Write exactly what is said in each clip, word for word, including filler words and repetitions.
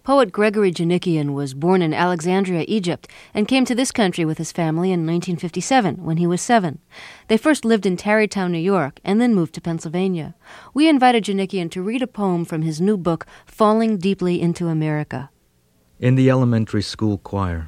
Poet Gregory Janikian was born in Alexandria, Egypt, and came to this country with his family in nineteen fifty-seven, when he was seven. They first lived in Tarrytown, New York, and then moved to Pennsylvania. We invited Janikian to read a poem from his new book, Falling Deeply into America. In the elementary school choir.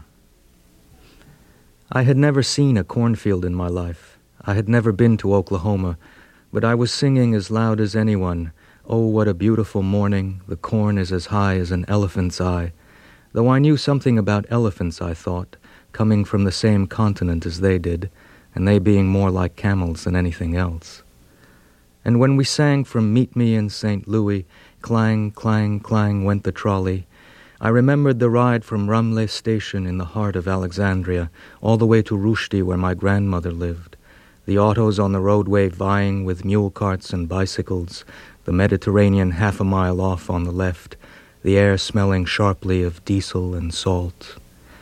I had never seen a cornfield in my life. I had never been to Oklahoma, but I was singing as loud as anyone, "Oh, what a beautiful morning, the corn is as high as an elephant's eye." Though I knew something about elephants, I thought, coming from the same continent as they did, and they being more like camels than anything else. And when we sang from Meet Me in Saint Louis, clang, clang, clang went the trolley, I remembered the ride from Rumley Station in the heart of Alexandria, all the way to Rushdie where my grandmother lived, the autos on the roadway vying with mule carts and bicycles, the Mediterranean half a mile off on the left, the air smelling sharply of diesel and salt.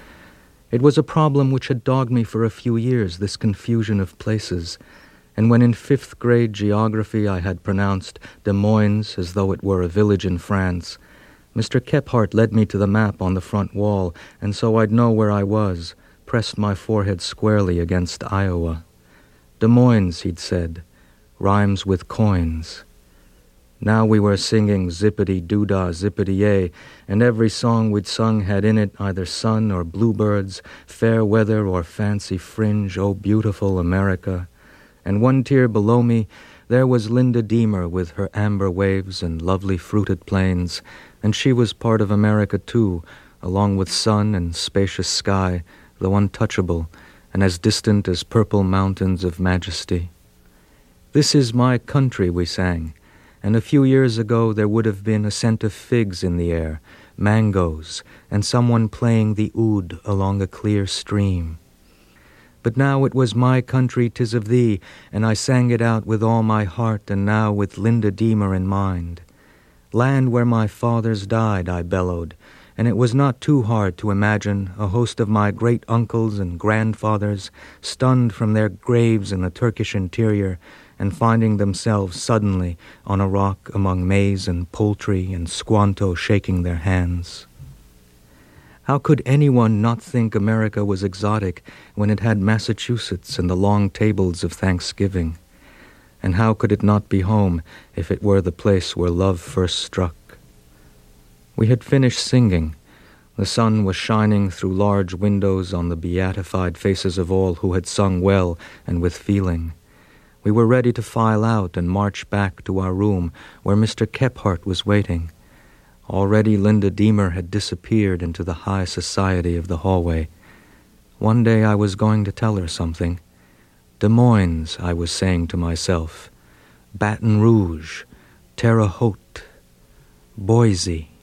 It was a problem which had dogged me for a few years, this confusion of places, and when in fifth grade geography I had pronounced Des Moines as though it were a village in France, Mister Kephart led me to the map on the front wall, and so I'd know where I was, pressed my forehead squarely against Iowa. Des Moines, he'd said, rhymes with coins. Now we were singing zippity-doo-dah, zippity-yay, and every song we'd sung had in it either sun or bluebirds, fair weather or fancy fringe, oh beautiful America. And one tier below me, there was Linda Deemer with her amber waves and lovely fruited plains, and she was part of America too, along with sun and spacious sky, though untouchable, and as distant as purple mountains of majesty. This is my country, we sang, and a few years ago there would have been a scent of figs in the air, mangoes, and someone playing the oud along a clear stream. But now it was my country, 'tis of thee, and I sang it out with all my heart, and now with Linda Deemer in mind. Land where my fathers died, I bellowed, and it was not too hard to imagine a host of my great-uncles and grandfathers stunned from their graves in the Turkish interior and finding themselves suddenly on a rock among maize and poultry and Squanto shaking their hands. How could anyone not think America was exotic when it had Massachusetts and the long tables of Thanksgiving? And how could it not be home if it were the place where love first struck? We had finished singing. The sun was shining through large windows on the beatified faces of all who had sung well and with feeling. We were ready to file out and march back to our room where Mister Kephart was waiting. Already Linda Deemer had disappeared into the high society of the hallway. One day I was going to tell her something. Des Moines, I was saying to myself. Baton Rouge, Terre Haute, Boise.